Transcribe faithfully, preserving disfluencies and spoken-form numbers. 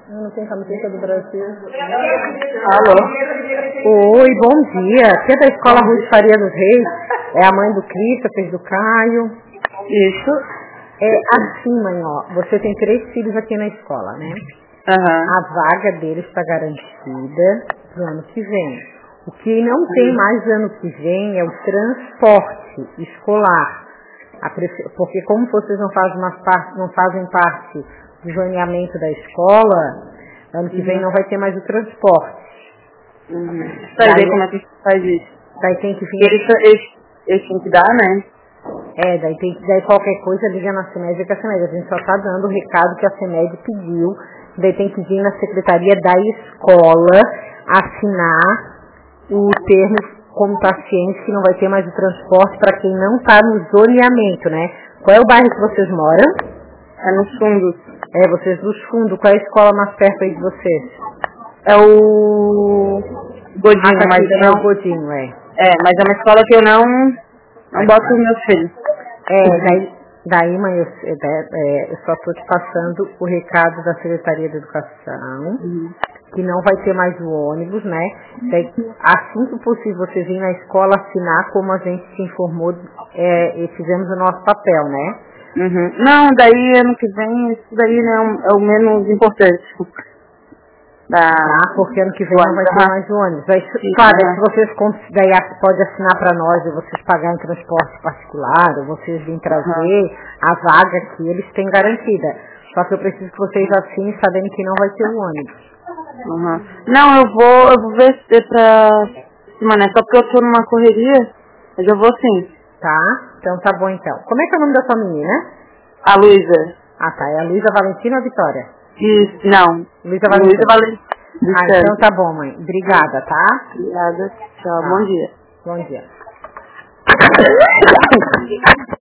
Eu não tenho camiseta do Brasil. Alô? Oi, bom dia. Aqui é da Escola Ruth Faria dos Reis. É a mãe do Christopher, do Caio. Isso. É assim, mãe, ó. Você tem três filhos aqui na escola, né? Uhum. A vaga deles está garantida pro ano que vem. O que não tem mais ano que vem é o transporte escolar. A prefe... Porque como vocês não fazem, uma parte, não fazem parte do zoneamento da escola, ano que uhum. vem não vai ter mais o transporte. Uhum. Daí, daí como é que faz isso? Daí tem que vir... Eles, eles, eles têm que dar, né? É, daí, tem, daí qualquer coisa liga na CEMED que a CEMED. A gente só está dando o recado que a CEMED pediu. Daí tem que vir na secretaria da escola assinar o termo como está ciente que não vai ter mais o transporte para quem não está no zoneamento, né? Qual é o bairro que vocês moram? É nos fundos. É, vocês dos fundos. Qual é a escola mais perto aí de vocês? É o Godinho, ah, mas eu é não... o Godinho, é. É, mas é uma escola que eu não, não boto os meus filhos. É, daí, daí mãe, eu, é, eu só estou te passando o recado da Secretaria da Educação, uhum. que não vai ter mais o ônibus, né? Daí, assim que possível, você vir na escola assinar, como a gente te informou, é, e fizemos o nosso papel, né? Uhum. Não, daí ano que vem, isso daí né, é, o, é o menos importante. Da... Tá, porque ano que vem não vai ter mais o ônibus. Aí, Sim, claro, é. se vocês daí pode assinar para nós, ou vocês pagarem transporte particular, ou vocês virem trazer uhum. a vaga que eles têm garantida. Só que eu preciso que vocês assinem sabendo que não vai ter o ônibus. Uhum. Não, eu vou, eu vou ver se é pra semana, é só porque eu tô numa correria, mas eu vou sim. Tá? Então tá bom então. Como é que é o nome da sua menina? A Luísa. Ah tá, é a Luísa Valentina ou a Vitória? Isso, não. Luísa Valentina. Valentina. Ah, então tá bom, mãe. Obrigada, tá? Obrigada. Tchau, tá. Bom dia. Bom dia.